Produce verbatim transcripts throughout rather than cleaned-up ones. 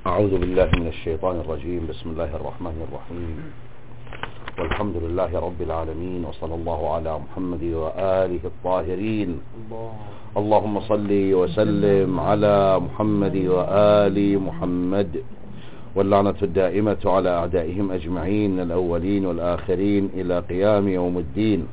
أعوذ بالله من الشيطان الرجيم. بسم الله الرحمن الرحيم، والحمد لله رب العالمين، وصلى الله على محمد وآله الطاهرين. اللهم صل وسلم على محمد وآل محمد، واللعنة الدائمة على أعدائهم أجمعين الأولين والآخرين إلى قيام يوم الدين.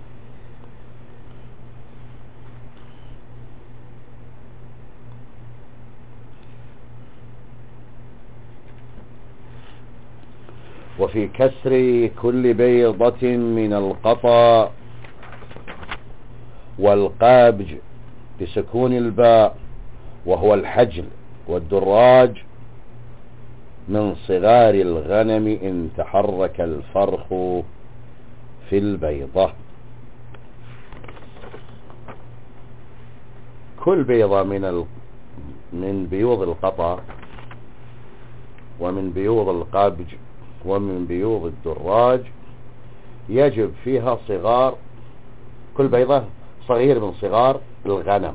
وفي كسر كل بيضة من القطا والقابج بسكون الباء، وهو الحجل والدراج، من صغار الغنم إن تحرك الفرخ في البيضة. كل بيضة من ال... من بيوض القطا ومن بيوض القابج ومن بيوض الدراج يجب فيها صغار، كل بيضة صغير من صغار الغنم.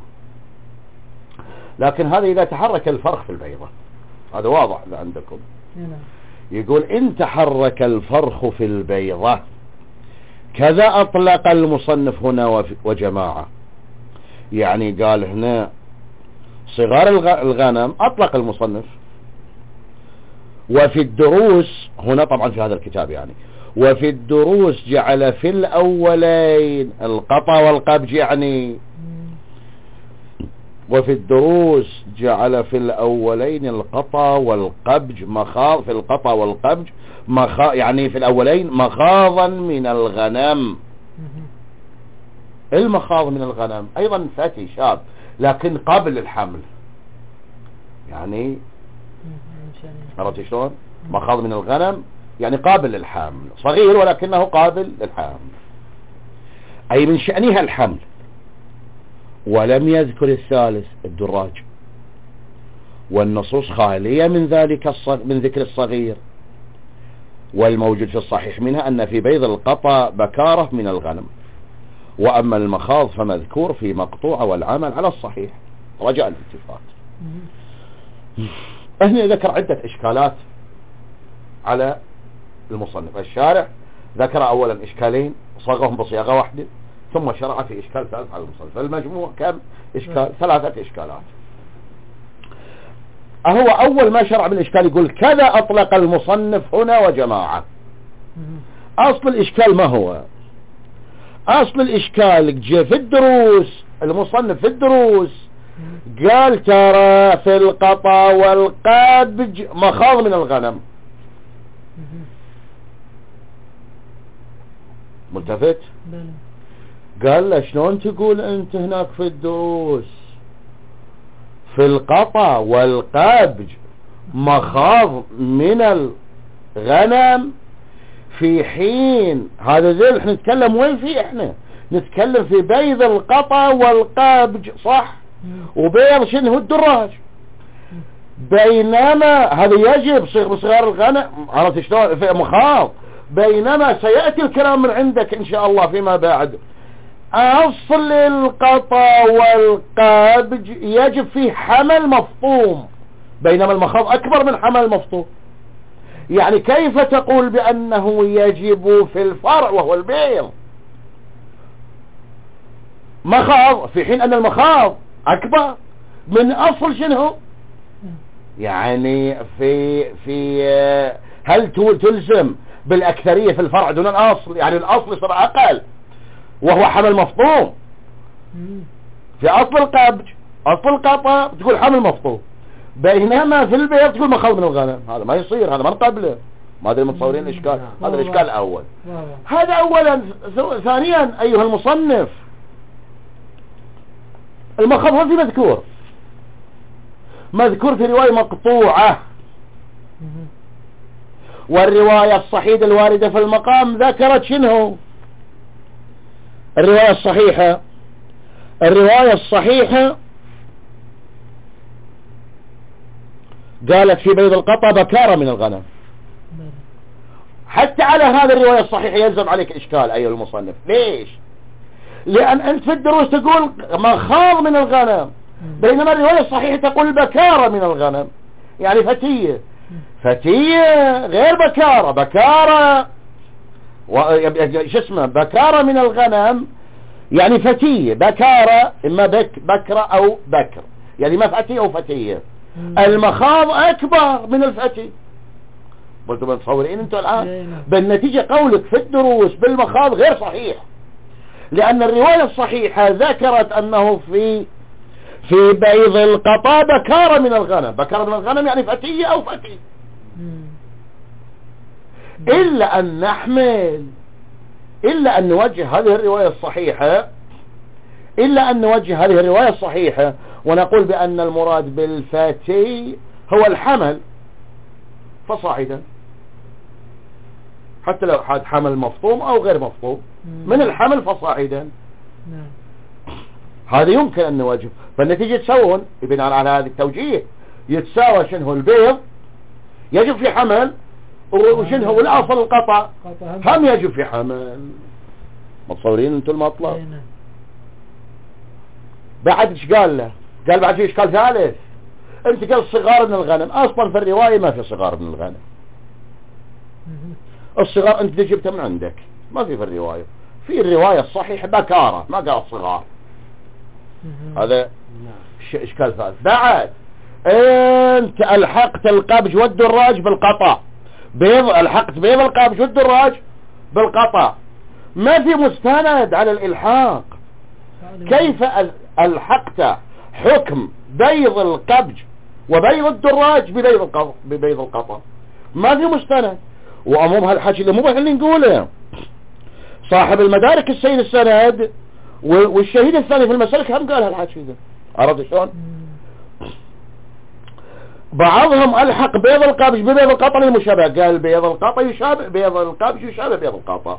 لكن هذا إذا تحرك الفرخ في البيضة، هذا واضح عندكم. يقول إن تحرك الفرخ في البيضة، كذا أطلق المصنف هنا وجماعة، يعني قال هنا صغار الغنم أطلق المصنف، وفي الدروس هنا طبعا في هذا الكتاب يعني، وفي الدروس جعل في الأولين القطا والقبج، يعني وفي الدروس جعل في الأولين القطا والقبج مخاض، في القطا والقبج مخا يعني في الأولين مخاضا من الغنم. المخاض من الغنم أيضا فتي شاب لكن قبل الحمل، يعني عرفت شلون؟ مخاض من الغنم يعني قابل للحمل، صغير ولكنه قابل للحمل، أي من شأنها الحمل. ولم يذكر الثالث الدراج، والنصوص خالية من ذلك من ذكر الصغير، والموجود في الصحيح منها أن في بيض القطا بكارة من الغنم، وأما المخاض فمذكور في مقطوعة والعمل على الصحيح رجاء الالتفات. هنا ذكر عدة إشكالات على المصنف. الشارع ذكر أولا إشكالين صاغهم بصياغة واحدة، ثم شرع في إشكال ثالث على المصنف، فالمجموع كم إشكال؟ ثلاثة إشكالات. هو أول ما شرع بالإشكال يقول كذا أطلق المصنف هنا وجماعة. أصل الإشكال ما هو؟ أصل الإشكال جاء في الدروس، المصنف في الدروس قال ترى في القطا والقابج مخاض من الغنم. ملتفت؟ قال له شلون تقول انت هناك في الدروس في القطا والقابج مخاض من الغنم، في حين هذا زي احنا نتكلم وين فيه؟ احنا نتكلم في بيض القطا والقابج، صح؟ وبيض شنو هو الدراج، بينما هذا يجب صيغ بصغار الغنم، عرفت شلون؟ في مخاض، بينما سيأتي الكلام من عندك إن شاء الله فيما بعد. أصل القطا والقابج يجب فيه حمل مفطوم، بينما المخاض أكبر من حمل مفطوم. يعني كيف تقول بأنه يجب في الفرع وهو البيض مخاض، في حين أن المخاض أكبر من أصل شنو؟ يعني في في هل تلزم بالأكثرية في الفرع دون الأصل؟ يعني الأصل يصير أقل وهو حمل مفطوم. في أصل القبج أصل القطا تقول حمل مفطوم، بينما في البيض تقول مخاض من الغنم. هذا ما يصير، هذا ما نقبله. ما أدري متصورين الإشكال. هذا الإشكال الأول. هذا أولا. ثانيا أيها المصنف، المخاض هذه مذكور مذكور في رواية مقطوعة، والرواية الصحيحة الواردة في المقام ذكرت شنو؟ الرواية الصحيحة الرواية الصحيحة قالت في بيض القطا بكارة من الغنم. حتى على هذا الرواية الصحيحة يلزم عليك إشكال أيها المصنف. ليش؟ لأن أنت في الدروس تقول مخاض من الغنم، بينما الرواية الصحيحة تقول بكارة من الغنم، يعني فتية. فتية غير بكارة. بكارة و... شو اسمه بكارة من الغنم يعني فتية. بكارة اما بك بكرة او بكر، يعني ما فتية او فتية. المخاض اكبر من الفتي. قلتوا متصورين انتوا الان؟ بالنتيجة قولك في الدروس بالمخاض غير صحيح، لان الرواية الصحيحة ذكرت انه في في بيض القطا بكارة من الغنم. بكارة من الغنم يعني فتية او فتي. إلا أن نحمل إلا أن نوجه هذه الرواية الصحيحة إلا أن نوجه هذه الرواية الصحيحة ونقول بأن المراد بالفتي هو الحمل فصاعدا، حتى لو حد حمل مفطوم أو غير مفطوم، من الحمل فصاعدا. هذا يمكن أن نوجه. فالنتيجة تسوون بناء على هذا التوجيه يتساوى شنو البيض يجب في حمل وشنو هو الأصل القطع هم يجب في حمل. متصورين انتوا المطلب؟ بعد ايش قال له؟ قال بعد في اشكال ثالث. انت قال صغار من الغنم، اصلا في الرواية ما في صغار من الغنم. الصغار انت جبتها من عندك، ما في في الرواية. في الرواية الصحيح بكارة، ما قال صغار. هذا اشكال ثالث. بعد انت الحقت القبج والدراج بالقطع. بيض الحقت بيض القبج والدراج بالقطع، ما في مستند على الالحاق. كيف الحقت حكم بيض القبج وبيض الدراج ببيض القطع ببيض القطع؟ ما في مستند. وعموم هالحكي اللي مو اللي نقوله صاحب المدارك السيد السند والشهيد الثاني في المسالك هم قال هالحكي ذا. عرفت شلون؟ بعضهم الحق بيض القبج ببيض القطع المشابه، قال بيض القطع يشابه بيض القبج يشابه بيض القطع.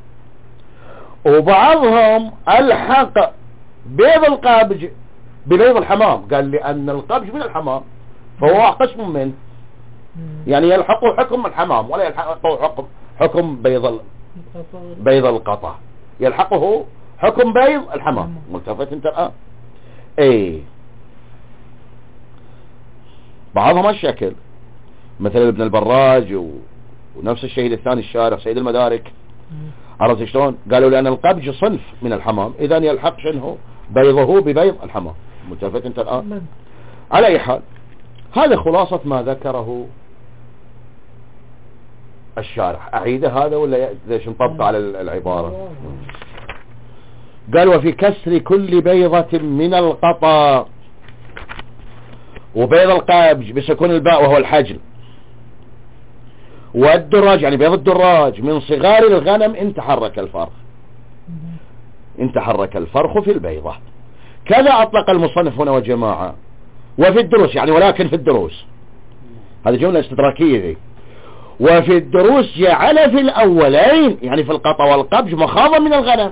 وبعضهم الحق بيض القبج ببيض الحمام، قال لأن القبج من الحمام فهو قسم منه، يعني يلحقه حكم الحمام ولا يلحقه حكم حكم بيض بيض القطع، يلحقه حكم بيض الحمام. ملتفت انت الآن؟ ايه بعضهم الشكل مثل ابن البراج و... ونفس الشهيد الثاني الشارع سيد المدارك. عرفت شلون؟ قالوا لأن القبج صنف من الحمام، إذن يلحق شنه بيضه ببيض الحمام. متفق انت الآن؟ على أي حال هذا خلاصة ما ذكره الشارح. أعيده هذا ولا ليش نطبق على العبارة؟ قال وفي كسر كل بيضة من القطا، وبيض القبج بسكون الباء وهو الحجل، والدراج يعني بيض الدراج من صغار الغنم ان تحرك الفرخ ان تحرك الفرخ في البيضة. كذا أطلق المصنف هنا وجماعة. وفي الدروس يعني ولكن في الدروس، هذه جملة استدراكية ذي. وفي الدروس جعل في الأولين يعني في القطع والقبج مخاضا من الغنم،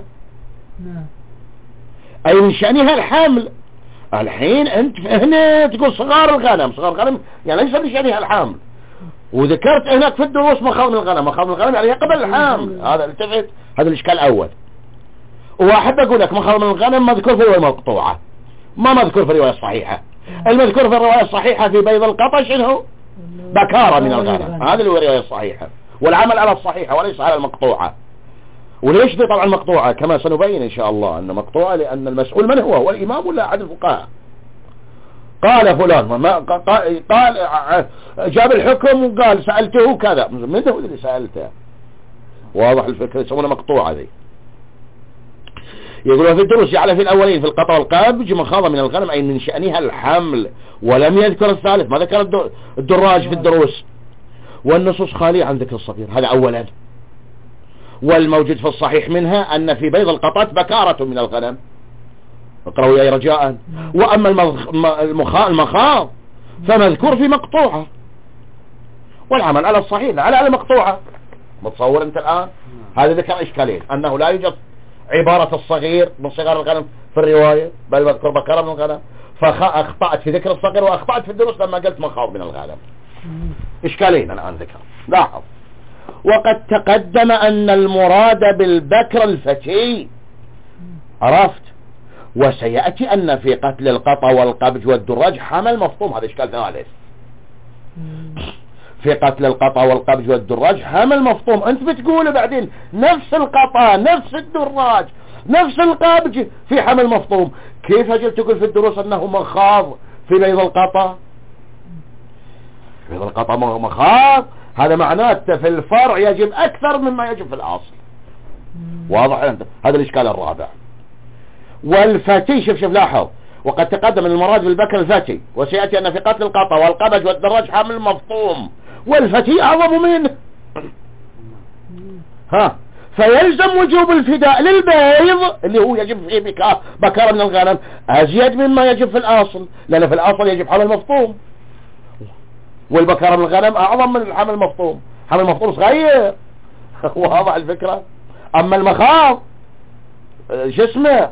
أي من شأنها الحمل. الحين أنت هنا تقول صغار الغنم، صغار الغنم يعني ليس من شأنها الحمل، وذكرت هناك في الدروس مخاض من الغنم. مخاض من الغنم يعني قبل الحمل. هذا التفت، هذا الإشكال الأول. وأحب أقول لك مخاض من الغنم مذكور في الرواية المقطوعة، ما مذكور في الرواية الصحيحة. المذكور في الرواية الصحيحة في بيض القطع شنو؟ بكارة من الغنم. هذه الرواية الصحيحة، والعمل على الصحيحة وليس على المقطوعة. وليش دي طبعا مقطوعة كما سنبين إن شاء الله أن مقطوعة، لأن المسؤول من هو؟ هو الإمام ولا أحد الفقهاء؟ قال فلان ما قال, قال جاب الحكم وقال سألته كذا، من هو اللي سألته؟ واضح الفكرة، يسمونها مقطوعة ذي. يقولون في الدروس جعل في الأولين في القطع والقبج مخاضة من الغنم أي من شأنها الحمل، ولم يذكر الثالث، ما ذكر الدراج في الدروس. والنصوص خالية عن ذكر الصغير، هذا أولا. والموجود في الصحيح منها أن في بيض القطات بكارة من الغنم، اقرأوا يا رجاء. وأما المخاض فمذكور في مقطوعة، والعمل على الصحيح على المقطوعة. متصور أنت الآن؟ هذا ذكر إشكالين، أنه لا يوجد عبارة الصغير من صغار الغنم في الرواية، بل مذكور بكارة من الغنم، فأخطأت في ذكر الصغير وأخطأت في الدروس لما قلت مخاض من الغنم. إشكالين الآن ذكر. لاحظ، وقد تقدم أن المراد بالبكر الفتي، عرفت؟ وسيأتي أن في قتل القطع والقبج والدراج حمل مفطوم، هذا إشكال ثالث. في قتل القطا والقبج والدراج حمل مفطوم. انت بتقول بعدين نفس القطا نفس الدراج نفس القبج في حمل مفطوم، كيف اجل تقول في الدروس انه مخاض في بيض القطا؟ بيض القطا مخاض، هذا معناته في الفرع يجب اكثر مما يجب في الاصل. واضح انت؟ هذا الاشكال الرابع. والفتي، شوف شوف لاحظ، وقد تقدم المراد بالبكر الفتي، وسيأتي أن في قتل القطا والقبج والدراج حمل مفطوم، والفتي أعظم منه. ها، فيلزم وجوب الفداء للبيض اللي هو يجب فيه بكارة من الغنم أزيد مما يجب في الأصل، لأن في الأصل يجب حمل مفطوم، والبكارة من الغنم أعظم من الحمل المفطوم. حمل المفطوم صغير. واضح الفكرة؟ أما المخاض شو اسمه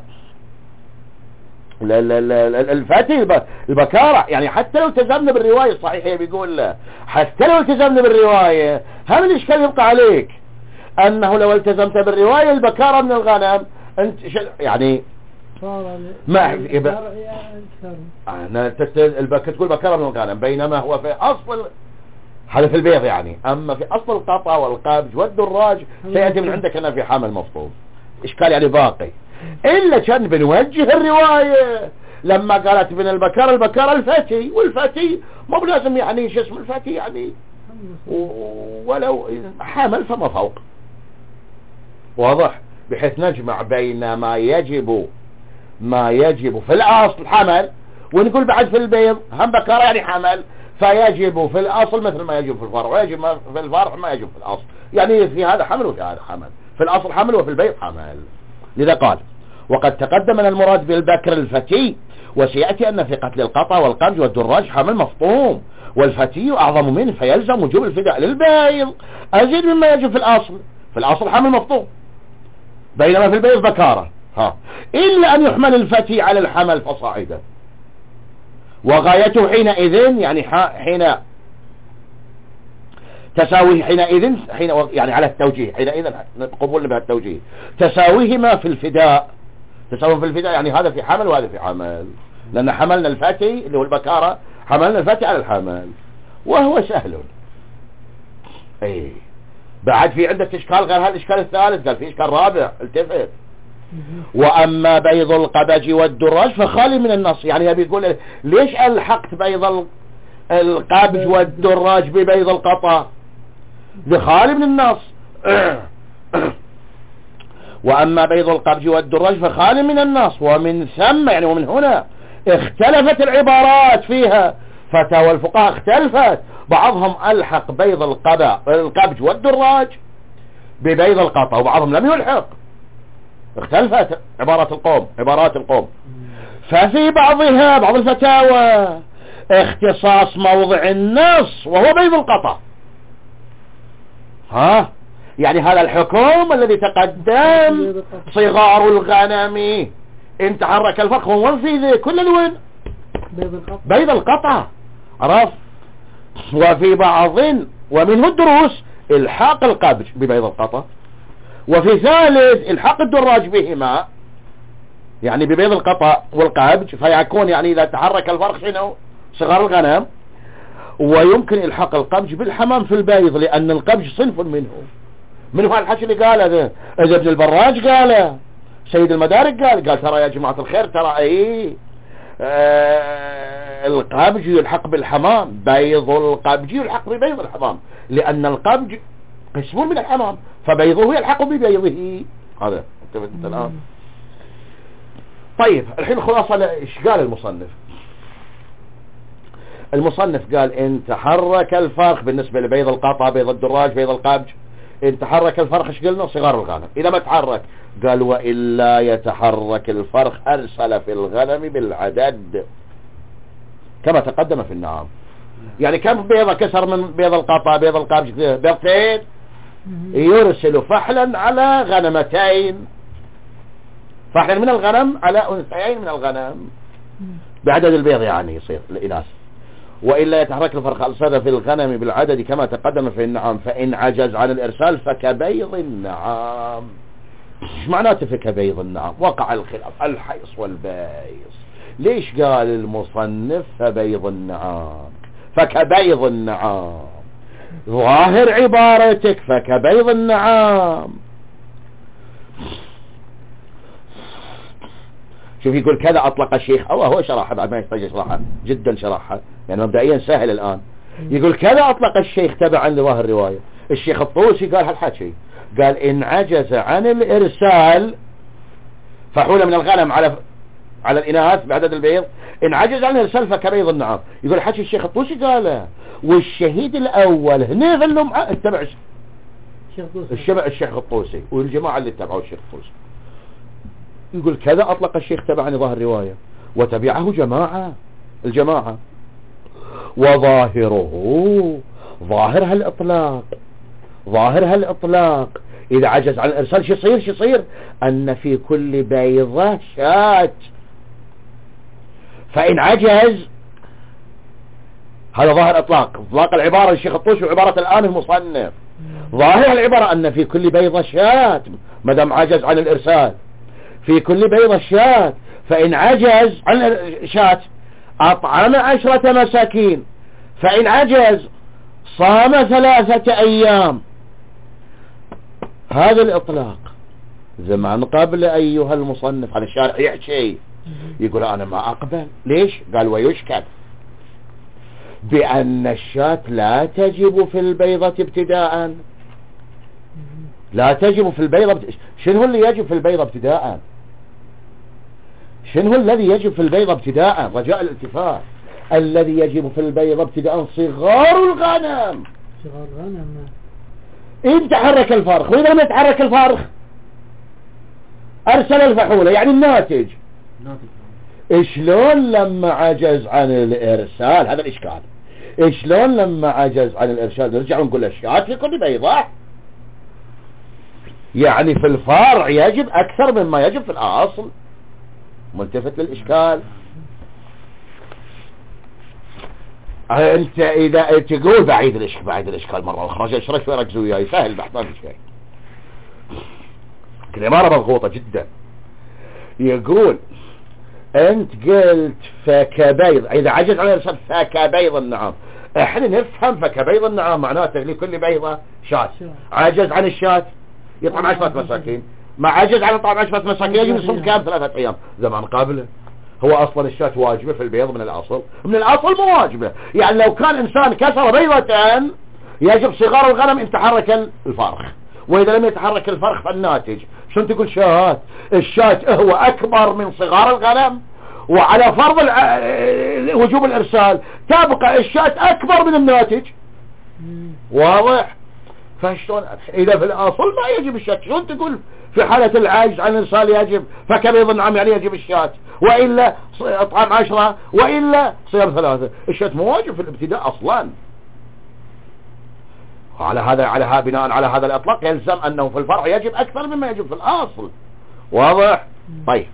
الفتي البكارة، يعني حتى لو التزمنا بالرواية الصحيحة بيقول حتى لو التزمنا بالرواية، هم الإشكال يبقى عليك أنه لو التزمت بالرواية البكارة من الغنم أنت يعني ما يبقى أنا تقول بكارة من الغنم، بينما هو في أصل هذا في البيض يعني، أما في أصل القطا والقبج والدراج سيأتي من عندك أنا في حمل مفطوم. إشكال يعني باقي، إلا كان بنوجه الرواية لما قالت من البكار البكار الفتي، والفتي مو بلازم يعني شو اسم الفتي يعني ولو حمل فما فوق. واضح؟ بحيث نجمع بين ما يجب ما يجب في الأصل حمل، ونقول بعد في البيض هم بكار يعني حمل، فيجب في الأصل مثل ما يجب في الفرع، ويجب في الفرع ما يجب في الأصل، يعني في هذا حمل وفي هذا حمل، في الأصل حمل وفي البيض حمل. لذا قال وقد تقدم من المراد بالبكر الفتي، وسيأتي أن في قتل القطا والقبج والدراج حمل مفطوم، والفتي أعظم منه فيلزم وجوب الفداء للبيض أزيد مما يجب في الأصل. في الأصل حمل مفطوم، بينما في البيض بكارة. ها، إلا أن يحمل الفتي على الحمل فصاعدا، وغايته حينئذ يعني حين تساويه حينئذ حين يعني على التوجيه، حينئذ قبول بها التوجيه تساويهما في الفداء. تساوي في الفداء يعني هذا في حمل وهذا في حمل، لأن حملنا الفتي اللي هو البكارة حملنا الفتي على الحمل، وهو سهل. اي بعد في عندك اشكال غير هذا الاشكال الثالث، قال في اشكال رابع، التفت. واما بيض القبج والدراج فخالي من النص، يعني يبي يقول ليش الحقت بيض القبج والدراج ببيض القطا؟ بخالي من النص. واما بيض القبج والدراج فخالي من النص، ومن ثم يعني ومن هنا اختلفت العبارات فيها، فتاوى الفقهاء اختلفت، بعضهم الحق بيض القبج والدراج ببيض القطا، وبعضهم لم يلحق. اختلفت عبارات القوم عبارات القوم ففي بعضها بعض الفتاوى اختصاص موضع النص وهو بيض القطا. ها، يعني هذا الحكم الذي تقدم صغار الغنم ان تحرك الفرق هو في ذي كل الوين بيض القطا، عرف. وفي بعض ومنه الدروس الحاق القبج ببيض القطا، وفي ثالث الحاق الدراج بهما يعني ببيض القطا والقبج، فيكون يعني اذا تحرك الفرق شنو صغار الغنم. ويمكن الحاق القبج بالحمام في البيض، لان القبج صنف منه. من هو الحكي اللي قاله ذا؟ اذا ابن البراج قاله، سيد المدارك قال قال ترى يا جماعة الخير ترى ايه آه القبج يلحق بالحمام، بيض القبج يلحق ببيض الحمام، لان القبج قسم من الحمام فبيضه يلحق ببيضه. هذا انت الان. طيب الحين خلاصة ايش قال المصنف؟ المصنف قال ان تحرك الفرق بالنسبة لبيض القطا بيض الدراج بيض القبج، ان تحرك الفرق ايش قلنا؟ صغار الغنم. اذا ما تحرك قال وإلا يتحرك الفرق ارسل في الغنم بالعدد كما تقدم في النعام. يعني كم بيضة كسر من بيض القطا بيض القبج؟ بيضتين، يرسل فحلا على غنمتين، فحلا من الغنم على انثيين من الغنم بعدد البيض يعني يصير الإناث. وإلا يتحرك الفرق أرسل في الغنم بالعدد كما تقدم في النعام، فإن عجز عن الإرسال فكبيض النعام. ايش معناته فكبيض النعام؟ وقع الخلاف الحيص والبايص. ليش قال المصنف فبيض النعام فكبيض النعام؟ ظاهر عبارتك فكبيض النعام. شوف يقول كذا أطلق الشيخ، أو هو شرحها بعد ما يحتاج يشرحها، جدا شرحها يعني مبدئيا سهل الآن. يقول كذا أطلق الشيخ تبعا لظاهر الرواية. الشيخ الطوسي قال هالحكي، قال إن عجز عن الإرسال فحول من الغنم على على الإناث بعدد البيض، إن عجز عن الإرسال فكبيض النعام. يقول حكي الشيخ الطوسي قاله، والشهيد الأول هنا ظلوا معه اتبع الشبع الشيخ الطوسي والجماعة اللي اتبعوا الشيخ الطوسي. يقول كذا أطلق الشيخ تبعا لظاهر الرواية وتبعه جماعة الجماعة، وظاهره ظاهر هالإطلاق ظاهر هالإطلاق إذا عجز عن الإرسال شو يصير شو يصير أن في كل بيضة شات، فإن عجز هذا ظاهر إطلاق إطلاق العبارة الشيخ الطوسي وعبارة الآن المصنف. ظاهر العبارة أن في كل بيضة شات ما دام عجز عن الإرسال، في كل بيضة شات، فإن عجز عن شات أطعم عشرة مساكين، فإن عجز صام ثلاثة أيام. هذا الإطلاق زمان قبل أيها المصنف. على الشارع يحكي يقول أنا ما أقبل. ليش؟ قال ويشكل بأن الشاة لا تجب في البيضة ابتداء، لا تجب في البيضة بت... شنو اللي يجب في البيضة ابتداء؟ شنو الذي يجب في البيضة ابتداء؟ رجاء الالتفات. الذي يجب في البيضة ابتداء صغار الغنم. صغار الغنم إن تحرك الفرخ، وإذا لم يتحرك الفرخ أرسل الفحولة يعني الناتج. إشلون لما عجز عن الإرسال؟ هذا الإشكال. إشلون لما عجز عن الإرسال نرجع ونقول الشاة في كل بيضة، يعني في الفرع يجب أكثر مما يجب في الأصل. ملتفت للإشكال. أنت إذا تقول بعيد الإشكال بعيد الإشكال مرة أخرى اشرح شوي ركزوا وياي سهل بحث ما في شيء. العبارة مضغوطة جدا. يقول أنت قلت فكبيض إذا عجز عن الإرسال فكبيض النعام. احنا نفهم فكبيض النعام معناته لكل بيضة شاة. عجز عن الشاة يطعم عشرة مساكين، ما عجز عن طعم عشرة مساكين يجب يصوم كام؟ ثلاثة أيام. زمان قابله. هو أصلا الشاة واجبة في البيض من الأصل، من الأصل مو واجبة. يعني لو كان إنسان كسر بيضتان يجب صغار الغنم إن تحرك الفرخ، وإذا لم يتحرك الفرخ فالناتج. شو تقول شاة؟ الشاة هو أكبر من صغار الغنم، وعلى فرض وجوب الإرسال تبقى الشاة أكبر من الناتج. واضح؟ فشلون إذا في الأصل ما يجب الشاة شلون تقول في حالة العجز عن الإرسال يجب فكبيض النعام يعني يجب الشاة، وإلا أطعام عشرة، وإلا صيام ثلاثة. الشاة مو واجب في الابتداء أصلا. على هذا على هذا بناء على هذا الإطلاق يلزم أنه في الفرع يجب أكثر مما يجب في الأصل. واضح؟ طيب.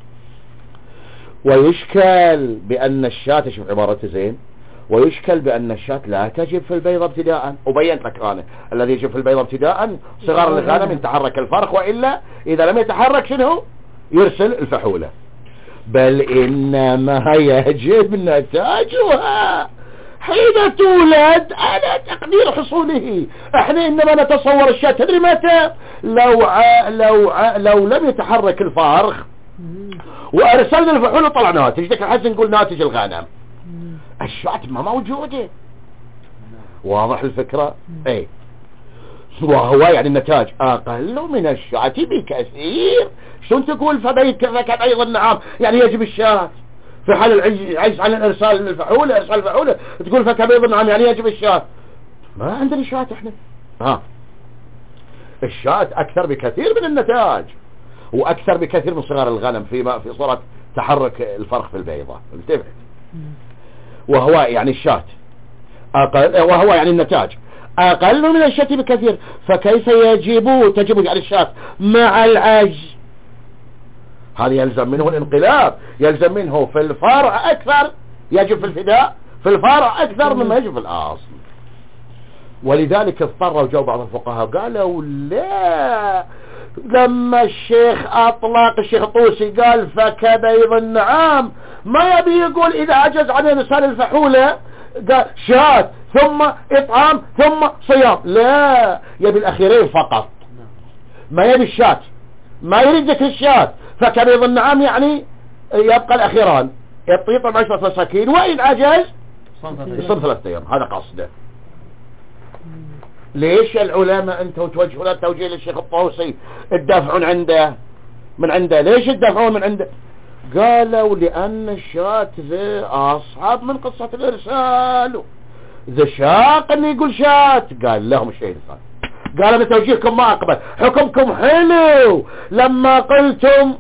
ويشكل بأن الشاة شوف عبارته زين، ويشكل بأن الشاة لا تجب في البيضة ابتداء. وبينت لك أنا الذي يجب في البيضة ابتداء صغار الغنم إن تحرك الفرخ، وإلا إذا لم يتحرك شنو؟ يرسل الفحولة. بل إنما يجب نتاجها حين تولد على تقدير حصوله. احنا إنما نتصور الشاة تدري متى؟ لو ع... لو ع... لو لم يتحرك الفرخ وأرسلنا الفحولة طلع ناتج. ذاك الحين نقول ناتج الغنم. الشاة ما موجودة. واضح الفكرة؟ اي. وهو يعني النتاج أقل من الشاة بكثير. شلون تقول فبيت كذا أيضا نعم يعني يجب الشاة في حال العجز عن الإرسال الفحولة إرسال الفحولة تقول فكبيض نعم يعني يجب الشاة. ما عندنا شاة احنا. ها الشاة أكثر بكثير من النتاج، وأكثر بكثير من صغار الغنم في في صورة تحرك الفرخ في البيضة. انتبه. وهو يعني الشاة أقل، وهو يعني النتاج أقل من الشاة بكثير، فكيف يجب تجب يعني الشاة مع العجز؟ هذا يلزم منه الانقلاب، يلزم منه في الفرع أكثر يجب في الفداء في الفرع أكثر مما يجب في الأصل. ولذلك اضطروا جو بعض الفقهاء قالوا لا، لما الشيخ أطلق الشيخ الطوسي قال فكبيض النعام ما يبي يقول إذا عجز عن إرسال الفحولة قال شات ثم إطعام ثم صيام، لا، يبي الأخيرين فقط، ما يبي الشات، ما يريد ذكر الشات. فكان يظن نعم يعني يبقى الأخيران، يطيط عشرة مساكين، وإن عجز يصوم ثلاثة أيام. هذا قصده. ليش العلماء انتوا توجهون التوجيه للشيخ الطوسي تدافعون عنده من عنده؟ ليش تدافعون من عنده؟ قالوا لأن الشات ذي أصعب من قصة الإرسال، ذا شاق أن يقول شات. قال لهم الشيء الثاني، قال بتوجيهكم ما أقبل، حكمكم حلو لما قلتم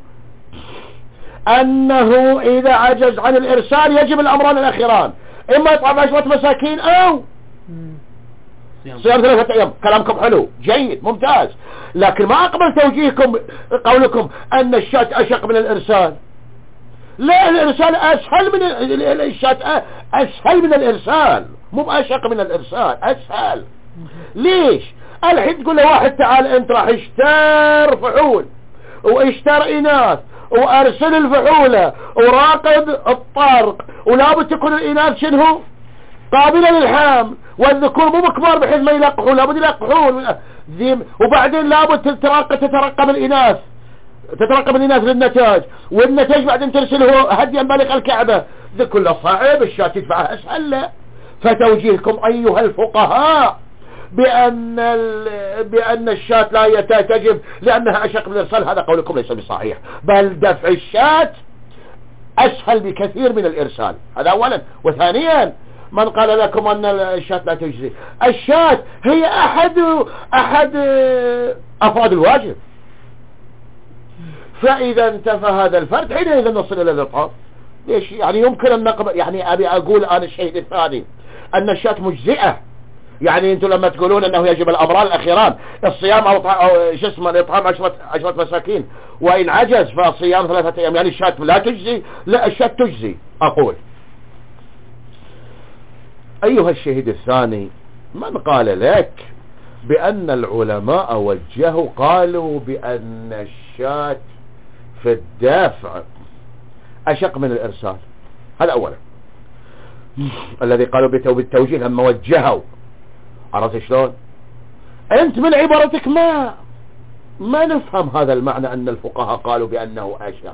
أنه إذا عجز عن الإرسال يجب الأمران الأخيران، إما يطعم عشرة مساكين أو صيام ثلاثة أيام. كلامكم حلو جيد ممتاز، لكن ما أقبل توجيهكم قولكم أن الشات أشق من الإرسال. لا، الإرسال أسهل من الشات، أسهل من الإرسال، مو أشق من الإرسال، أسهل. ليش؟ الحين تقول له واحد تعال أنت راح اشتر فحول واشتر إناث وأرسل الفحولة وراقب الطرق، ولابد تكون الإناث شنو قابلة للحمل، والذكور مو مكبار بحيث ما يلقحون، لابد يلقحون، وبعدين لابد تترقب تترقب الإناث تترقب الإناث للنتاج، والنتاج بعدين ترسله هديا بالغ الكعبة. ذا كله صعب، الشات يدفعها أسهل له. فتوجيهكم أيها الفقهاء بأن بأن الشات لا تجب لأنها أشق من الإرسال، هذا قولكم ليس بصحيح، بل دفع الشات أسهل بكثير من الإرسال. هذا أولا. وثانيا، من قال لكم أن الشات لا تجزي؟ الشات هي أحد أحد أفراد الواجب، فإذا انتفى هذا الفرد حينئذ نصل إلى الإطعام. ليش يعني يمكن أن نقبل؟ يعني أبي أقول أنا الشيء الثاني أن الشات مجزئة. يعني أنتم لما تقولون أنه يجب الأمران الأخيران، الصيام أو, أو شو اسمه الإطعام عشرة عشرة مساكين، وإن عجز فصيام ثلاثة أيام، يعني الشات لا تجزي؟ لا، الشات تجزي. أقول أيها الشهيد الثاني، من قال لك بأن العلماء وجهوا قالوا بأن الشات في الدافع أشق من الإرسال؟ هذا أولا. الذي قالوا بالتوجيه لما وجهوا، عرفت شلون؟ أنت من عبارتك ما ما نفهم هذا المعنى أن الفقهاء قالوا بأنه أشق.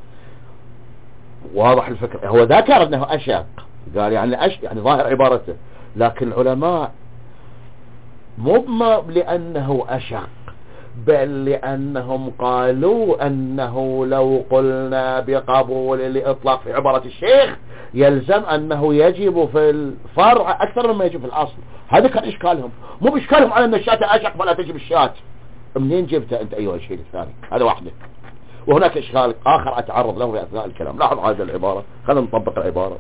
واضح الفكرة؟ هو ذكر أنه أشق، قال يعني أش يعني ظاهر عبارته، لكن العلماء مو لأنه أشق، بل لأنهم قالوا أنه لو قلنا بقبول الإطلاق في عبارة الشيخ يلزم أنه يجب في الفرع أكثر مما يجب في الأصل. هذا كان إشكالهم، مو بإشكالهم على أن الشاة أشق فلا تجب الشاة. منين جبته أنت أيها الشيء الثاني؟ هذا واحدة. وهناك إشكال آخر أتعرض له في أثناء الكلام. لاحظ هذه العبارة، خلينا نطبق العبارة.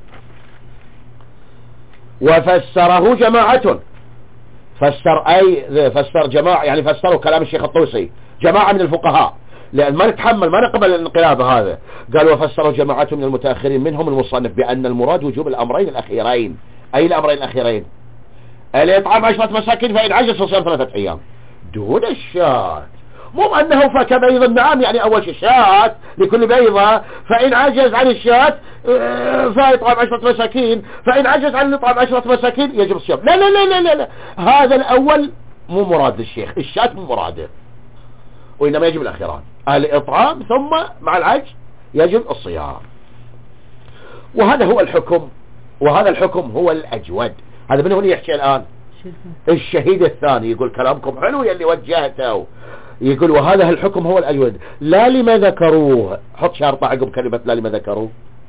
وفسره جماعة، فسر أي فسر جماعة، يعني فسروا كلام الشيخ الطوسي جماعة من الفقهاء، لأن ما نتحمل ما نقبل الانقلاب هذا. قال وفسروا جماعة من المتأخرين منهم المصنف بأن المراد وجوب الأمرين الأخيرين. أي الأمرين الأخيرين؟ الإطعام عشرة مساكين فإن عجز فصيام ثلاثة أيام دون الشات. مو أنه فكما يظن نعم يعني أول شيء شات لكل بيضة، فإن عجز عن الشات فيطعم عشرة مساكين، فإن عجز عن الإطعام عشرة مساكين يجب الصيام. لا لا لا لا لا، هذا الأول مو مراد للشيخ، الشات مو مراده، وإنما يجب الأخيران، الإطعام ثم مع العجز يجب الصيام. وهذا هو الحكم، وهذا الحكم هو الأجود. هذا من هو اللي يحكي الآن؟ الشهيد الثاني يقول كلامكم حلو يلي وجهته، يقول وهذا الحكم هو الأجود. لا لما ذكروه، حط شرطة عقب كلمة لا لما ذكروه.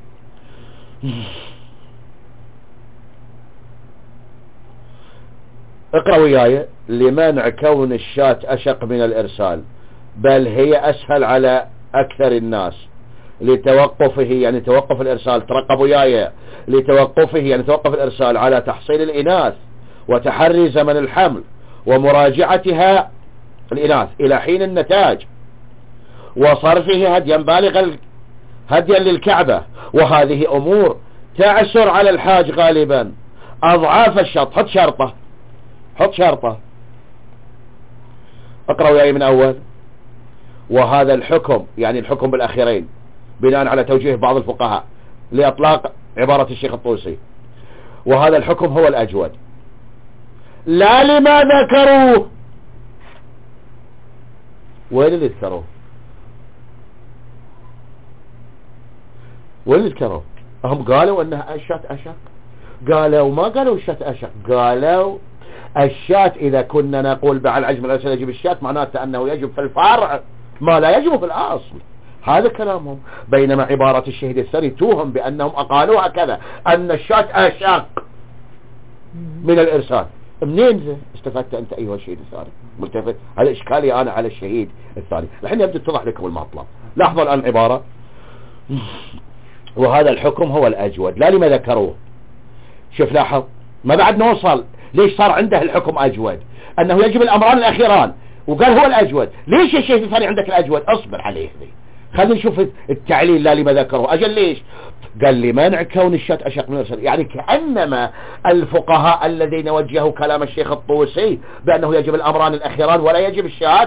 اقرأ وياي. لمنع كون الشاة أشق من الإرسال، بل هي أسهل على أكثر الناس لتوقفه، يعني توقف الإرسال، ترقب وياي، لتوقفه يعني توقف الإرسال على تحصيل الإناث وتحري زمن الحمل ومراجعتها الإناث إلى حين النتاج وصرفه هديا بالغ هديا للكعبة، وهذه أمور تعسر على الحاج غالبا أضعاف الشرط. حط شرطة، حط شرطة. اقرأ وياي من أول. وهذا الحكم يعني الحكم بالأخيرين بناء على توجيه بعض الفقهاء لإطلاق عبارة الشيخ الطوسي. وهذا الحكم هو الأجود. لا لما ذكروه. وين اللي ذكروه؟ وين اللي ذكروه؟ هم قالوا انها الشاة اشق، قالوا ما قالوا الشاة اشق، قالوا الشاة اذا كنا نقول بعد العجم الارسال يجب الشاة معناته انه يجب في الفرع ما لا يجب في الاصل. هذا كلامهم. بينما عبارة الشهيد الثاني توهم بانهم اقالوا هكذا ان الشاة اشق من الارسال. منين استفدت انت ايها الشهيد الثاني؟ ملتفت. هذا اشكالي انا على الشهيد الثاني. الحين يبدو اتضح لكم المطلب. لاحظوا الان عبارة وهذا الحكم هو الأجود لا لما ذكروه. شوف لاحظ ما بعد نوصل ليش صار عنده الحكم أجود، أنه يجب الأمران الأخيران وقال هو الأجود. ليش الشيء الثاني عندك الأجود؟ أصبر عليه ذي. خلينا نشوف التعليل لا لما ذكروه. أجل ليش؟ قال لي منع كون الشاة أشق من الإرسال، يعني كأنما الفقهاء الذين وجهوا كلام الشيخ الطوسي بأنه يجب الأمران الأخيران ولا يجب الشاة،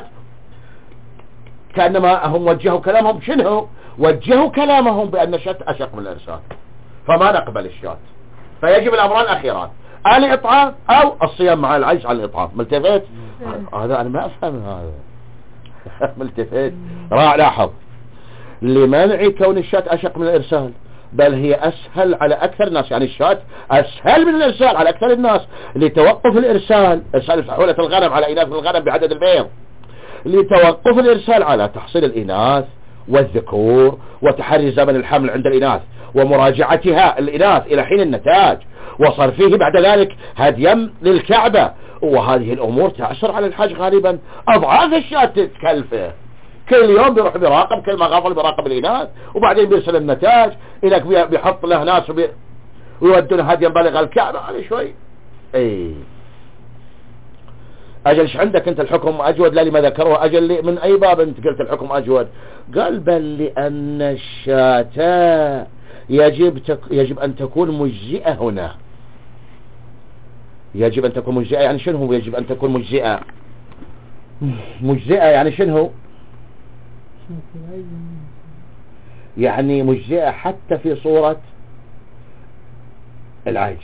كأنما هم وجهوا كلامهم شنو؟ وجهوا كلامهم بأن الشاة أشق من الإرسال، فما نقبل الشاة، فيجب الأمران الأخيران الإطعام أو الصيام مع العجز عن الإطعام. ملتفت؟ هذا أنا ما أفهم هذا. ملتفت؟ راح لاحظ لمنع كون الشاة أشق من الإرسال، بل هي أسهل على أكثر الناس، يعني الشاة أسهل من الإرسال على أكثر الناس لتوقف الإرسال، إرسال فحولة الغنم على إناث الغنم بعدد البيض، لتوقف الإرسال على تحصيل الإناث والذكور وتحري زمن الحمل عند الإناث ومراجعتها الإناث إلى حين النتاج وصرفه بعد ذلك هديا للكعبة. وهذه الأمور تأثر على الحاج غالبا أضعاف الشاة تكلفه. كل يوم بيروح بيراقب، كل ما غفل بيراقب الإناث وبعدين بيرسل النتاج إلى بيحط له ناس وبي... ويودون هديا بالغ الكعبة. هذا شوي اي أجل ايش عندك انت الحكم أجود لا لما ذكروه؟ أجل من أي باب انت قلت الحكم أجود؟ قال بل لأن الشاة يجب تك يجب أن تكون مجزئة هنا. يجب أن تكون مجزئة يعني شنو؟ يجب أن تكون مجزئة مجزئة يعني شنو؟ يعني مجزئة حتى في صورة العجز،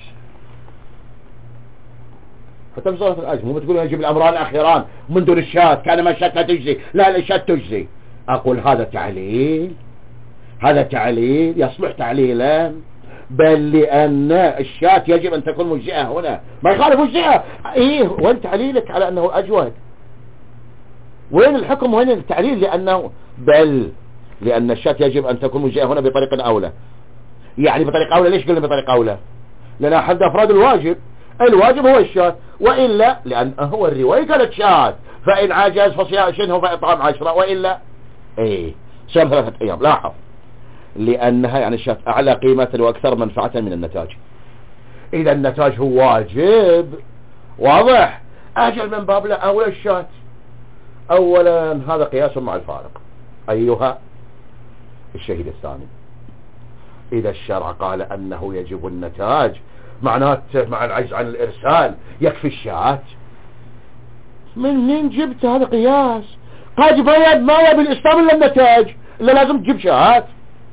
حتى في صورة العجز. مو بتقول يجب الأمران الأخيران من دون الشاة كان ما الشاة لا تجزي، لا الشاة تجزي. أقول هذا تعليل، هذا تعليل يصلح تعليلا، بل لأن الشاة يجب أن تكون مجزئة هنا. ما يخالف مجزئة. إيه وين تعليلك على أنه أجود؟ وين الحكم وين التعليل؟ لأنه بل لأن الشاة يجب أن تكون مجزئة هنا بطريق أولى. يعني بطريق أولى ليش قلنا بطريق أولى؟ لأن أحد أفراد الواجب، الواجب هو الشاة، وإلا لأن هو الرواية قالت شاة فإن عجز فصيام شنه فإطعام عشرة، وإلا إيه صيام ثلاثة أيام. لاحظ لأنها يعني الشاة أعلى قيمة وأكثر منفعة من النتاج. إذا النتاج هو واجب واضح، أجل من باب لا أولى الشاة. أولا هذا قياس مع الفارق. أيها الشهيد الثاني، إذا الشرع قال أنه يجب النتاج معناته مع العجز عن الإرسال يكفي الشاة. من منين جبت هذا قياس؟ قد بيد ما يبي الإسلام إلا النتاج، إلا لازم تجيب شاة.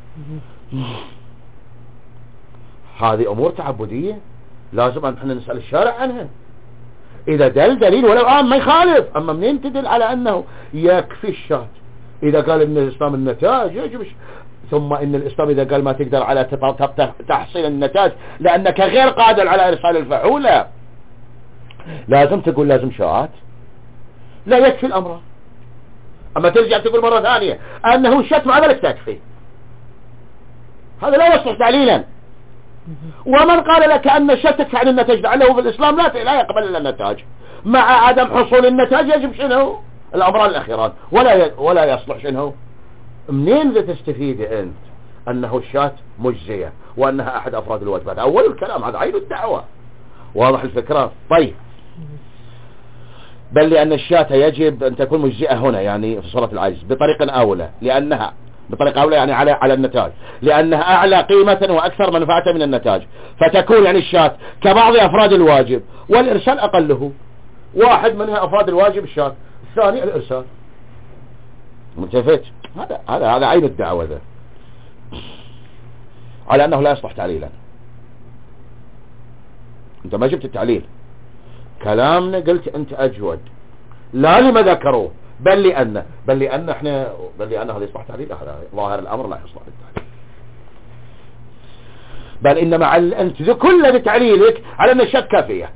هذه أمور تعبدية لازم أن احنا نسأل الشارع عنها. إذا دل دليل ولو عام ما يخالف، أما منين تدل على أنه يكفي الشاة؟ إذا قال إن الإسلام النتاج يجب ش... ثم إن الإسلام إذا قال ما تقدر على تحصيل النتاج لأنك غير قادر على إرسال الفعولة، لازم تقول لازم شاة، لا يكفي الأمر. أما ترجع تقول مرة ثانية أنه الشاة مع ذلك تكفي، هذا لا يصلح تعليلا. ومن قال لك أن الشاة تكفي عن النتاج لعله في الإسلام لا لا يقبل إلا النتاج، مع عدم حصول النتاج يجب شنو؟ الأمران الأخيران، ولا ولا يصلح شنو؟ منين ذا تستفيد أنت أنه الشاة مجزية وأنها أحد أفراد الواجبات؟ أول الكلام هذا عين الدعوة. واضح الفكرة؟ طيب بل لأن الشاة يجب أن تكون مجزئة هنا يعني في صورة العجز بطريق أولى، لأنها بطريقة أولى يعني على على النتاج، لأنها أعلى قيمة وأكثر منفعة من النتاج، فتكون يعني الشاة كبعض أفراد الواجب والإرسال أقله. واحد منها أفراد الواجب الشاة، الثاني الإرسال. متفت؟ هذا هذا هذا عين الدعوة ذا على أنه لا يصلح تعليلا. انت ما جبت التعليل، كلامنا قلت انت اجود، لا لما ذكروه بل لأن بل لأن احنا بل لأن هذا يصلح تعليل، ظاهر الامر لا يصلح للتعليل، بل ان مع انت كل تعليلك على ان الشات كافية،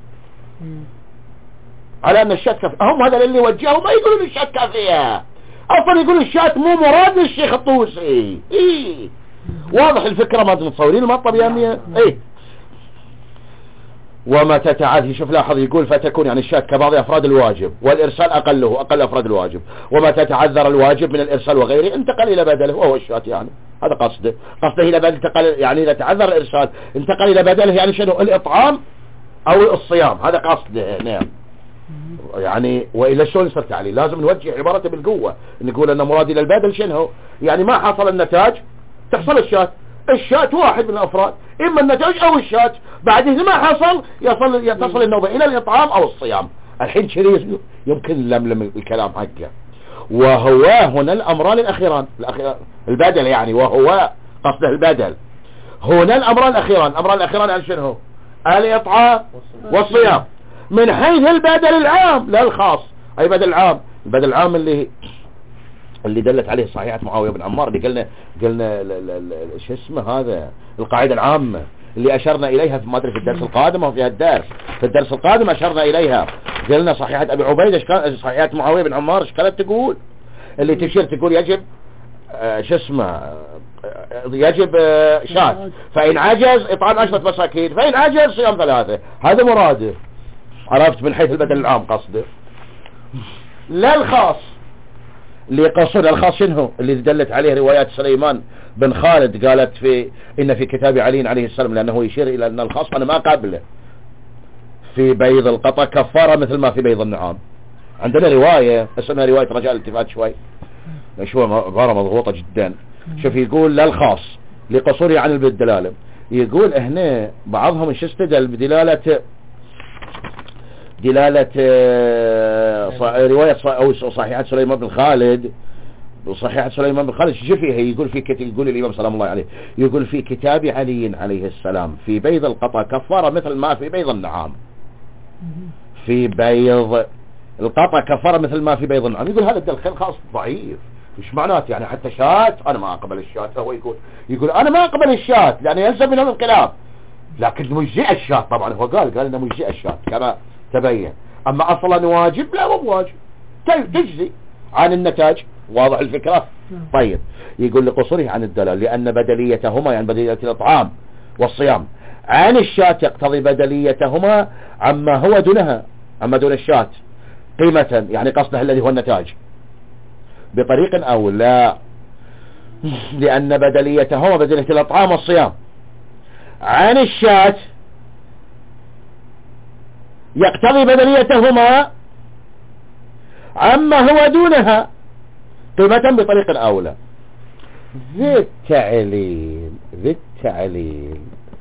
على ان الشات كافية. هم هذا اللي وجهوا ما يقولون الشات كافية، اصلا يقولون الشات مو مراد للشيخ الطوسي. ايه واضح الفكرة، ما متصورين المطلب يا امية. ايه وما تتعاد، شوف لاحظ يقول فتكون يعني الشات كبعض افراد الواجب والارسال اقله اقل افراد الواجب، وما تتعذر الواجب من الارسال وغيره انتقل الى بدله وهو الشات. يعني هذا قصده، قصده الى بدل انتقل، يعني اذا تعذر الارسال انتقل الى بدله، يعني شنو؟ الاطعام او الصيام، هذا قصده. نعم يعني والا شلون يصير تعليل؟ لازم نوجه عبارته بالقوه، نقول ان مراد الى البدل شنو؟ يعني ما حصل النتاج تحصل الشات، الشات واحد من الافراد، اما النتاج او الشات، بعد اذا ما حصل يصل يتصل النوبه الى الاطعام او الصيام. الحين شريف يمكن لملم الكلام حقه. وهو هنا الامران الاخيران البدل، يعني وهو قصده البدل. هنا الامران الاخيران، الامران الاخيران عن شنو؟ الاطعام والصيام من حيث البدل العام لا الخاص. اي بدل العام؟ البدل العام اللي اللي دلت عليه صحيحة معاوية بن عمار، اللي قلنا قلنا شو اسمه هذا القاعدة العامة اللي اشرنا اليها في ما ادري في الدرس القادم او في هالدرس، في الدرس القادم اشرنا اليها، قلنا صحيحة ابي عبيدة اشكال صحيحة معاوية بن عمار ايش كانت تقول؟ اللي تشير تقول يجب آه شو اسمه آه يجب آه شات، فان عجز اطعام عشرة مساكين، فان عجز صيام ثلاثة. هذا مراده، عرفت؟ من حيث البدل العام قصده لا الخاص. اللي قصد الخاص شنو؟ اللي دلت عليه روايات سليمان بن خالد، قالت في ان في كتاب علي عليه السلام، لانه يشير الى ان الخاص انا ما قابله في بيض القطا كفارة مثل ما في بيض النعام. عندنا رواية اسمها رواية رجاء الالتفات، شوي شوي عبارة مضغوطة جدا. شوف يقول لا الخاص لقصوره عن الدلالة، يقول هنا بعضهم ايش استدل بدلالة دلالة رواية أو صحيحة سليمان بن خالد، وصحيحة سليمان بن خالد شو فيها؟ يقول في كتاب، يقول الإمام سلام الله عليه، يقول في كتاب علي عليه السلام في بيض القطا كفارة مثل ما في بيض النعام. في بيض القطا كفارة مثل ما في بيض النعام. يقول هذا الدليل خاص ضعيف. ايش معناته؟ يعني حتى شات انا ما اقبل الشات. هو يقول يقول انا ما اقبل الشات لانه يلزم منهم الخلاف، لكن مجزئ الشات طبعا. هو قال قال انه مجزئ الشات كما تبين، اما اصلا واجب لا مو واجب، تجزي عن النتاج. واضح الفكرة؟ طيب يقول لقصره عن الدلال لان بدليتهما يعني بدلية الاطعام والصيام عن الشاة يقتضي بدليتهما عما هو دونها، عما دون الشاة قيمة، يعني قصده الذي هو النتاج بطريق او لا، لان بدليتهما بدلية الاطعام والصيام عن الشاة يقتضي بدليتهما عما هو دونها قيمة بطريق أولى. ذي التعليل ذي التعليل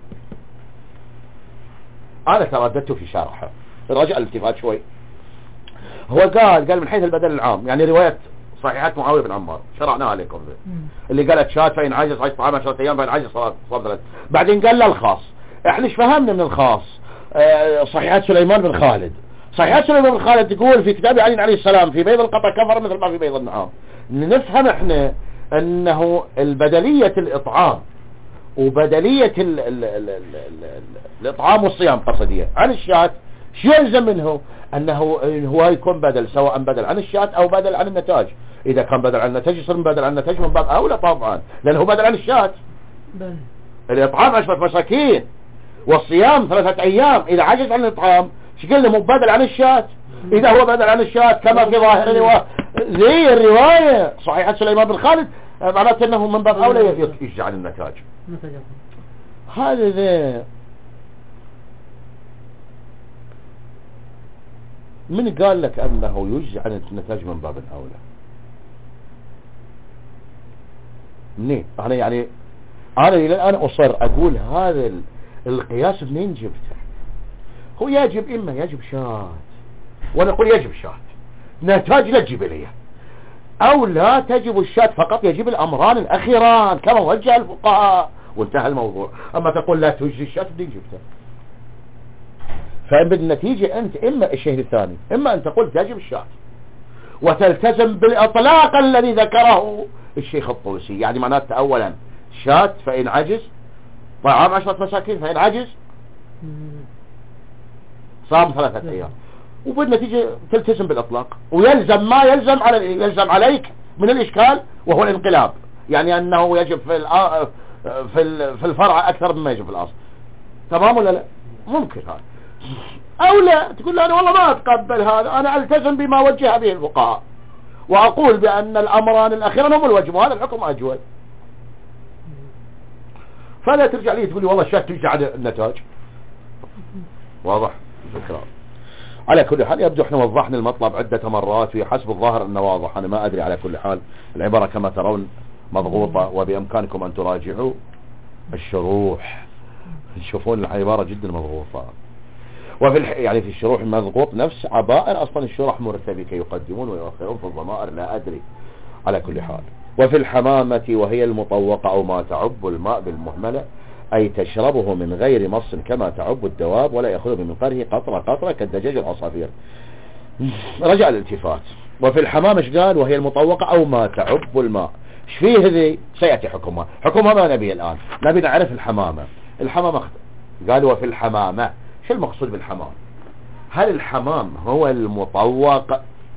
أنا ترددت في شرحه، رجع الالتفات شوي. هو قال قال من حيث البدل العام، يعني رواية صحيحات معاوية بن عمار شرعناها عليكم ذي. اللي قالت شات فإن عاجز عاجز طعام عشرة أيام، فإن عاجز صلاة ثلاث. بعدين قال لا الخاص. احنا ايش فهمنا من الخاص؟ أه صحيحات سليمان بن خالد، صحيحات سليمان بن خالد تقول في كتاب علي عليه السلام في بيض القطا كفر مثل ما في بيض النعام. نفهم احنا انه البدلية الاطعام وبدلية ال ال ال ال ال الاطعام والصيام قصدية عن الشات، شو يلزم منه؟ انه هو يكون بدل، سواء بدل عن الشات او بدل عن النتاج. اذا كان بدل عن النتاج يصير بدل عن النتاج من باب اولى طبعا، لانه بدل عن الشات. الاطعام عشرة مساكين والصيام ثلاثة ايام، اذا عجز عن الاطعام شكلنا مبادل عن الشات. اذا هو بدل عن الشات كما في ظاهر الرواية زي الرواية صحيحة سليمان بن خالد، معناته انه من باب اولى يجي عن النتاج. هذا ذا من قال لك انه يجي عن النتاج من باب اولى؟ منين؟ انا يعني انا الى الان اصر اقول هذا القياس منين جبته؟ هو يجب اما يجب شات، وانا اقول يجب شات نتاج لا تجيب لي، او لا تجب الشات فقط يجب الامران الاخيران كما وجه الفقهاء وانتهى الموضوع. اما تقول لا تجزي الشات منين جبته؟ فبالنتيجة أنت إما الشيء الثاني، إما أن تقول تجب الشاة وتلتزم بالإطلاق الذي ذكره الشيخ الطوسي، يعني معناته أولا شاة فإن عجز، طعام عشرة مساكين فإن عجز صام ثلاثة أيام، وبالنتيجة تلتزم بالإطلاق، ويلزم ما يلزم على يلزم عليك من الإشكال وهو الانقلاب، يعني أنه يجب في في في الفرع أكثر مما يجب في الأصل. تمام ولا لا؟ ممكن هذا، أو لا تقول له أنا والله ما أتقبل هذا، أنا ألتزم بما وجه به الفقهاء وأقول بأن الأمران الأخيران هم الواجب وهذا الحكم أجود. فلا ترجع لي تقول لي والله الشك ترجع على النتاج. واضح الكلام. على كل حال يبدو احنا وضحنا المطلب عدة مرات، وحسب الظاهر انه واضح، انا ما ادري. على كل حال العبارة كما ترون مضغوطة، وبامكانكم ان تراجعوا الشروح تشوفون العبارة جدا مضغوطة. وفي الح... يعني في الشروح المضغوط نفس عبائر اصلا الشروح مرتبكة، يقدمون ويؤخرون في الضمائر، لا ادري. على كل حال وفي الحمامة وهي المطوقة او ما تعب الماء بالمهملة، أي تشربه من غير مص كما تعب الدواب ولا يأخذ من منقره قطرة قطرة كالدجاج والعصافير. رجع الالتفات. وفي الحمام ايش قال؟ وهي المطوقة أو ما تعب الماء. ايش فيه هذي؟ سيأتي حكمها. حكمها ما نبي الآن، نبي نعرف الحمامة. الحمامة قال وفي الحمامة، شو المقصود بالحمام؟ هل الحمام هو المطوق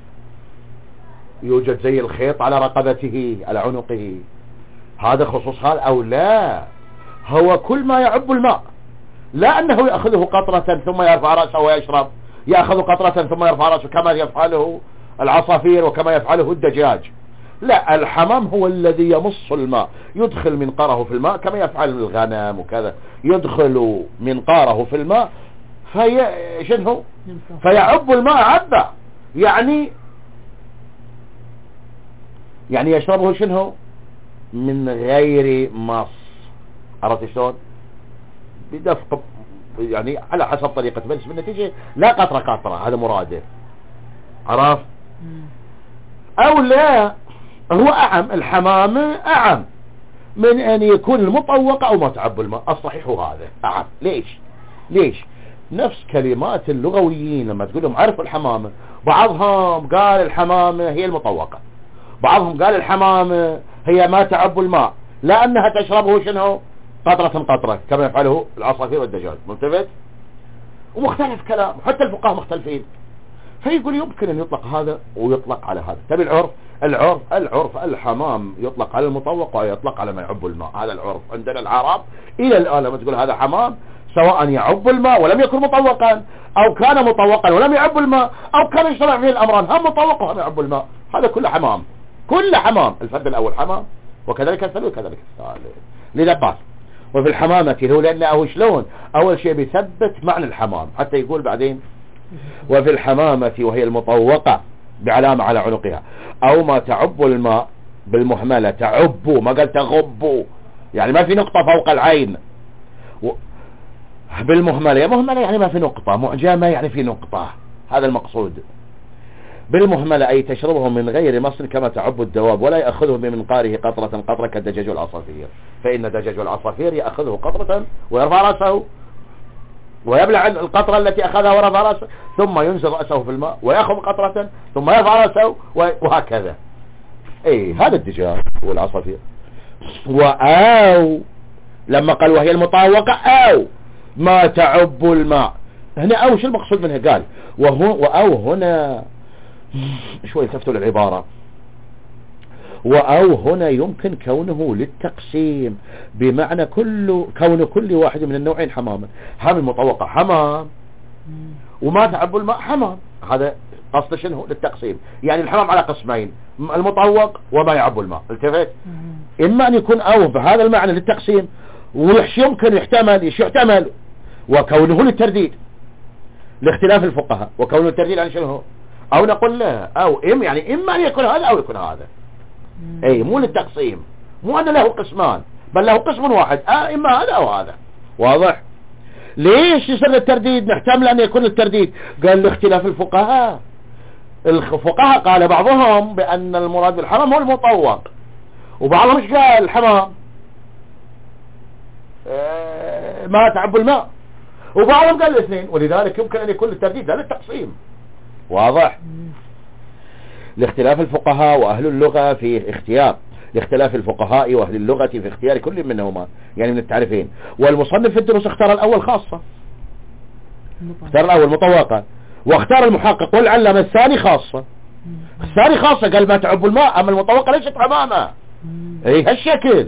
يوجد زي الخيط على رقبته على عنقه، هذا خصوص هذا، أو لا هو كل ما يعب الماء، لا أنه يأخذه قطرة ثم يرفع رأسه ويشرب، يأخذ قطرة ثم يرفع رأسه كما يفعله العصافير وكما يفعله الدجاج. لا، الحمام هو الذي يمص الماء، يدخل منقاره في الماء كما يفعل الغنم وكذا، يدخل منقاره في الماء في شنو فيعب الماء عبا، يعني يعني يشربه شنو من غير مص. عرفت شلون؟ بدفق، يعني على حسب طريقة بلس، بالنتيجة لا قطرة قطرة، هذا مراده. عرف؟ او لا، هو اعم، الحمامة اعم من ان يكون المطوق او ما تعب الماء. الصحيح هذا اعم. ليش؟ ليش؟ نفس كلمات اللغويين لما تقول لهم عرفوا الحمامة، بعضهم قال الحمامة هي المطوقة، بعضهم قال الحمامة هي ما تعب الماء لانها تشربه شنو قطرة قطرة كما يفعله العصافير والدجاج. ملتفت؟ ومختلف كلام، حتى الفقهاء مختلفين. فيقول يمكن ان يطلق هذا ويطلق على هذا. تبي العرف؟ العرف العرف الحمام يطلق على المطوق ويطلق على ما يعب الماء، هذا العرف عندنا العرب الى الان. لما تقول هذا حمام، سواء يعب الماء ولم يكن مطوقا، او كان مطوقا ولم يعب الماء، او كان يشترع فيه الامران، هم مطوق وهم يعب الماء، هذا كله حمام. كل حمام، الفرد الاول حمام، وكذلك الثاني وكذلك الثالث. لذا قال وفي الحمامة هو، لأنه شلون أول شيء بيثبت معنى الحمام حتى يقول بعدين وفي الحمامة وهي المطوقة بعلامة على عنقها أو ما تعب الماء بالمهملة. تعب، ما قال تغب، يعني ما في نقطة فوق العين. بالمهملة، يا مهملة يعني ما في نقطة، معجمة يعني في نقطة، هذا المقصود. بالمهملة أي تشربه من غير مص كما تعب الدواب ولا يأخذه بمنقاره قطرة قطرة كالدجاج والعصافير، فإن الدجاج والعصافير يأخذه قطرة ويرفع رأسه ويبلع القطرة التي أخذها ورفع رأسه، ثم ينزل رأسه في الماء ويأخذ قطرة ثم يرفع رأسه وهكذا. اي هذا الدجاج والعصافير. وأو لما قال وهي المطاوقة أو ما تعب الماء، هنا أو شو المقصود منها؟ قال وهو وأو هنا شوي التفتوا للعبارة. وأو هنا يمكن كونه للتقسيم، بمعنى كل كون كل واحد من النوعين حماما. هم المطوقة حمام وما تعب الماء حمام، هذا قصد شنو للتقسيم، يعني الحمام على قسمين، المطوق وما يعب الماء. التفت؟ إما أن يكون أو بهذا المعنى للتقسيم، ويش يمكن يحتمل ايش يحتمل وكونه للترديد لاختلاف الفقهاء، وكونه الترديد عن شنو، او نقول لا او ام يعني اما ان يكون هذا او يكون هذا. اي مو للتقسيم، مو ان له قسمان، بل له قسم واحد، آه اما هذا او هذا. واضح؟ ليش يصير الترديد؟ نحتمل ان يكون الترديد، قال لاختلاف الفقهاء. الفقهاء قال بعضهم بان المراد بالحمام هو المطوق، وبعضهم ايش قال؟ الحمام آه ما تعب الماء، وبعضهم قال الاثنين، ولذلك يمكن ان يكون الترديد لا للتقسيم. واضح؟ لاختلاف الفقهاء واهل اللغة في اختيار لاختلاف الفقهاء واهل اللغة في اختيار كل منهما، يعني من التعريفين. والمصنف في الدروس اختار الاول خاصة، اختار الاول مطوقة، واختار المحقق والعلامة الثاني خاصة. الثاني خاصة قال ما تعب الماء، اما المطوقة ليست حمامة. اي هالشكل.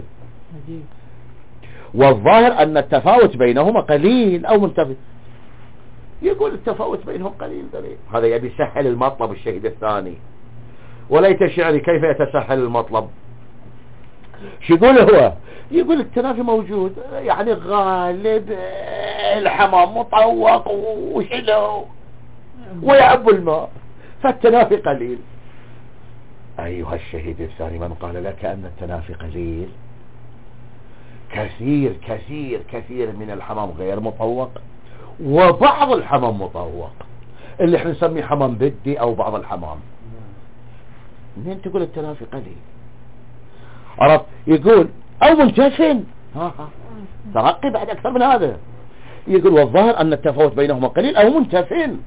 والظاهر ان التفاوت بينهما قليل او منتفي. يقول التفاوت بينهم قليل دليل. هذا يبي يسهل المطلب الشهيد الثاني. وليت شعري كيف يتسهل المطلب. شو يقول هو؟ يقول التنافي موجود، يعني غالب الحمام مطوق وشلو ويعب الماء، فالتنافي قليل. أيها الشهيد الثاني، من قال لك أن التنافي قليل؟ كثير كثير كثير من الحمام غير مطوق، وبعض الحمام مطوق اللي احنا نسميه حمام بدي او بعض الحمام. منين تقول التنافي قليل؟ عرفت؟ يقول او منتفن. ها ها ترقي بعد اكثر من هذا. يقول والظاهر ان التفاوت بينهما قليل او منتفن.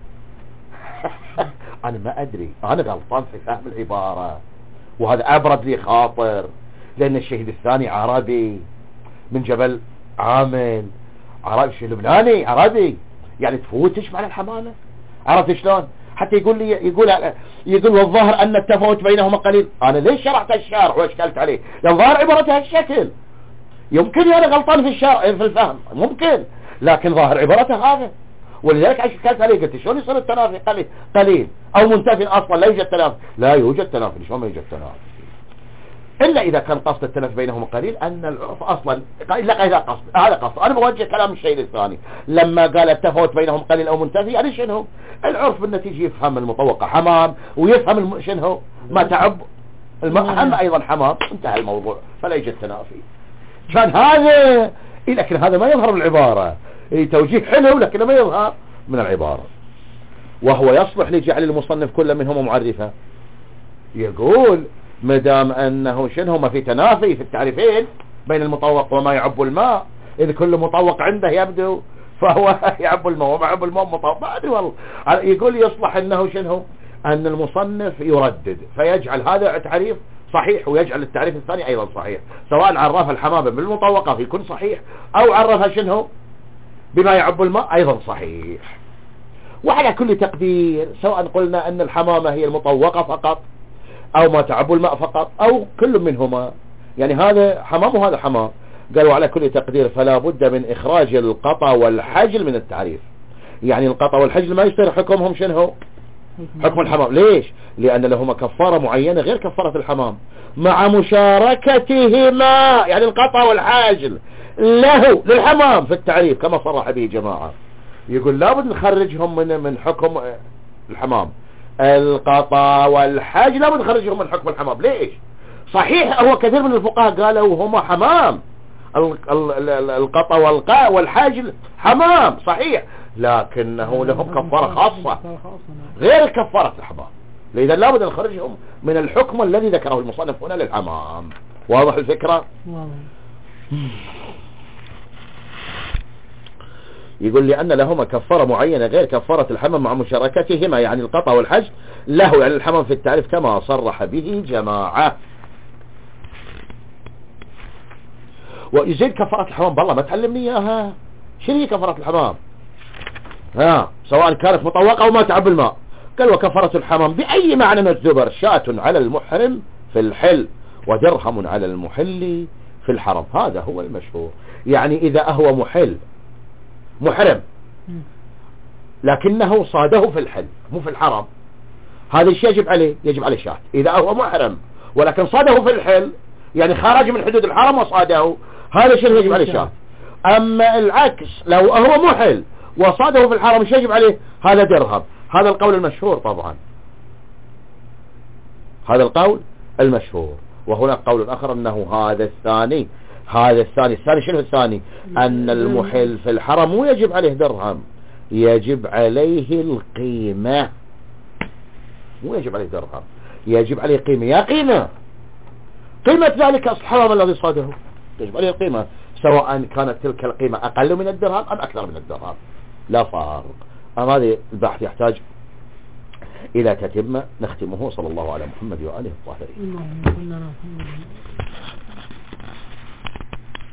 انا ما ادري، انا غلطان في فهم العبارة، وهذا ابرد لي خاطر، لان الشهيد الثاني عربي من جبل عامل، عربي شو لبناني عربي، يعني تفوتش مع الحمامة. عرفت شلون؟ حتى يقول لي يقول يقول والظاهر ان التفاوت بينهما قليل. انا ليش شرحت الشارع واشكلت عليه؟ لان ظاهر عبارتها هالشكل. يمكن انا غلطان في الشرع في الفهم، ممكن، لكن ظاهر عبارتها هذا، ولذلك اشكلت عليه. قلت شلون يصير التنافي قليل قليل او منتفي؟ اصلا لا يوجد تنافي. لا يوجد تنافي. شلون ما يوجد تنافي؟ إلا إذا كان قصد التنافي بينهم قليل، أن العرف أصلا لا هذا قصد، هذا قصد. أنا بوجه كلام الشيء الثاني لما قال التفاوت بينهم قليل أو منتفي، يعني شنو؟ العرف بالنتيجة يفهم المطوقة حمام، ويفهم الم... شنو ما تعب المهم أيضا حمام، انتهى الموضوع، فلا يوجد تنافي. كان هذا، لكن هذا ما يظهر من العبارة. توجيه حلو لكن ما يظهر من العبارة. وهو يصلح لجعل المصنف كل منهم معرفة. يقول مدام انه شنو ما في تنافي في التعريفين بين المطوق وما يعب الماء، اذا كل مطوق عنده يبدو فهو يعب الماء وما يعب الماء مطوق، ما ادري والله. يقول يصلح انه شنو ان المصنف يردد فيجعل هذا تعريف صحيح ويجعل التعريف الثاني ايضا صحيح، سواء عرف الحمامة بالمطوقة فيكون صحيح او عرفها شنو بما يعب الماء ايضا صحيح. وعلى كل تقدير سواء قلنا ان الحمامة هي المطوقة فقط او ما تعب الماء فقط او كل منهما، يعني هذا حمام وهذا حمام. قالوا على كل تقدير فلا بد من اخراج القطا والحجل من التعريف. يعني القطا والحجل ما يصير حكمهم شنو حكم الحمام. ليش؟ لان لهما كفارة معينة غير كفارة الحمام مع مشاركتهما، يعني القطا والحاجل له للحمام في التعريف كما صرح به جماعة. يقول لابد نخرجهم من من حكم الحمام. القطا والحاج لابد نخرجهم من حكم الحمام. ليش؟ صحيح هو كثير من الفقهاء قالوا هما حمام، القطا والقاء والحاج حمام صحيح، لكنه لهم كفارة خاصة غير كفارة الحمام. لذا لابد نخرجهم من الحكم الذي ذكره المصنف هنا للحمام. واضح الفكرة؟ يقول لي أن لهما كفارة معينة غير كفارة الحمام مع مشاركتهما، يعني القطع والحج له يعني الحمام في التعريف كما صرح به جماعة. ويزيد كفارة الحمام بالله ما تعلمني إياها. شنو هي كفارة الحمام؟ ها سواء كانت مطوقة أو ما تعب الماء. قال وكفارة الحمام بأي معنى الزبر شاة على المحرم في الحل ودرهم على المحل في الحرم. هذا هو المشهور. يعني إذا هو محل محرم لكنه صاده في الحل مو في الحرم، هذا الشيء يجب عليه يجب عليه شاة. إذا هو محرم ولكن صاده في الحل، يعني خارج من حدود الحرم وصاده، هذا الشيء يجب عليه شاة. أما العكس لو هو محل وصاده في الحرم الشيء يجب عليه هذا درهم. هذا القول المشهور طبعا، هذا القول المشهور. وهناك قول آخر أنه هذا الثاني هذا الثاني الثاني شنو الثاني؟ أن المحل في الحرم مو يجب عليه درهم، يجب عليه القيمة، مو يجب عليه درهم، يجب عليه قيمة. يا قيمة قيمة ذلك الحرام الذي صاده، يجب عليه القيمة، سواء كانت تلك القيمة أقل من الدرهم أم أكثر من الدرهم. لا فارق. أما هذا البحث يحتاج إلى تتمة، نختمه. صلى الله على محمد وآله الطاهرين.